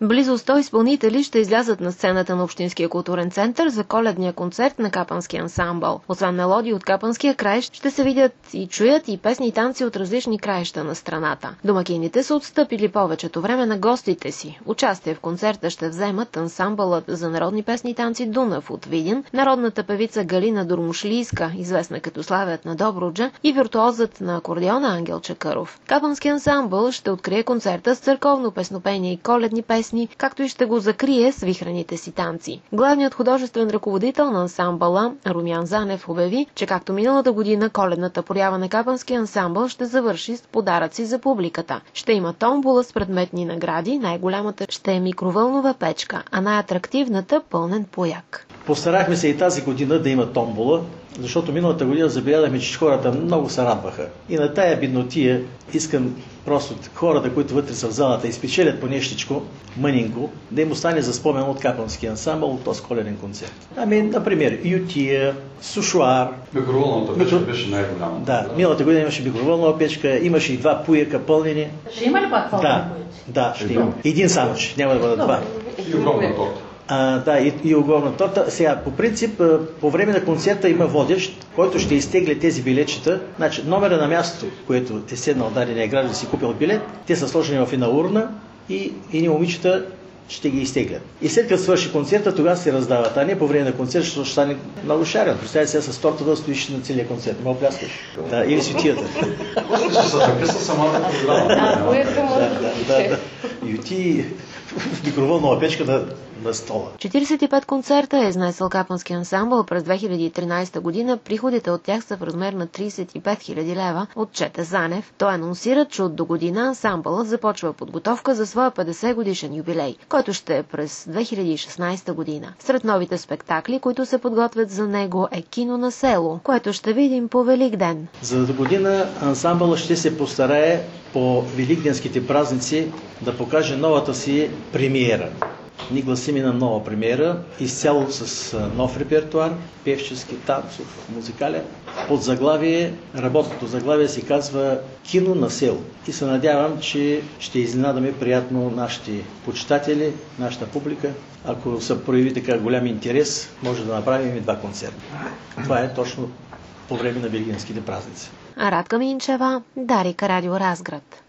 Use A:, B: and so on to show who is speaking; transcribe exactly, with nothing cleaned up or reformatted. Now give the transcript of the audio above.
A: Близо сто изпълнители ще излязат на сцената на Общинския културен център за коледния концерт на Капанския ансамбъл. Освен мелодии от Капанския край, ще се видят и чуят и песни и танци от различни краища на страната. Домакините са отстъпили повечето време на гостите си. Участие в концерта ще вземат ансамбълът за народни песни и танци Дунав от Видин, народната певица Галина Дурмушлийска, известна като Славят на Добруджа, и виртуозът на акордеона Ангел Чакъров. Капанския ансамбъл ще открие концерта с църковно песнопение и коледни песни, както и ще го закрие с вихрените си танци. Главният художествен ръководител на ансамбъла Румян Занев обяви, че както миналата година коледната проява на Капанския ансамбъл ще завърши с подаръци за публиката. Ще има томбола с предметни награди, най-голямата ще е микровълнова печка, а най-атрактивната пълнен пояк.
B: Постарахме се и тази година да има томбола, защото миналата година забелязахме, че хората много се радваха. И на тая беднотия искам просто хората, които вътре са в залата и спечелят по нещичко, мънинко, да им остане за спомен от Капанския ансамбъл от този коледен концерт. Ами, например, ютия, сушуар.
C: Микроволновата печка беше най-голяма.
B: Да, миналата година имаше микроволнова печка, имаше и два пуека пълнени.
D: Ще има ли пак пълнени
B: да,
D: пуеци?
B: Да, ще има. Един само, че няма да бъдат два.
C: И огромна торта.
B: А, да, и, и огромна торта. Сега, по принцип, по време на концерта има водещ, който ще изтегля тези билетчета. Значи, номера на мястото, което е седнал дадения граждан да си купил билет, те са сложени в една урна и едни момичета ще ги изтеглят. И след като свърши концерта, тогава се раздават. А не по време на концерта, защото ще стане много шарен. Представете сега с торта да стоиш на целия концерт. Мога пляскаш. Да, или светията.
C: Ще се записа самата програма.
D: Да, поеска може да
B: да. И ти в микроволнова печка да на стола.
A: четиридесет и пет концерта е изнесъл Капански ансамбъл през две хиляди и тринадесета година. Приходите от тях са в размер на тридесет и пет хиляди лева, отчете Занев. Той анонсира, че от до година ансамбълът започва подготовка за своя петдесет годишен юбилей, който ще е през две хиляди и шестнадесета година. Сред новите спектакли, които се подготвят за него, е Кино на село, което ще видим по Великден.
B: За до година ансамбълът ще се постарае по великденските празници да покаже новата си премиера. Ние гласим и на нова премиера, изцяло с нов репертуар, певчески, танцов, музикален. Под заглавие, работното заглавие се казва Кино на село. И се надявам, че ще изненадаме приятно нашите почитатели, нашата публика. Ако се прояви така голям интерес, може да направим и два концерта. Това е точно по време на великденските празници.
A: Радка Минчева, Дарик, Радио Разград.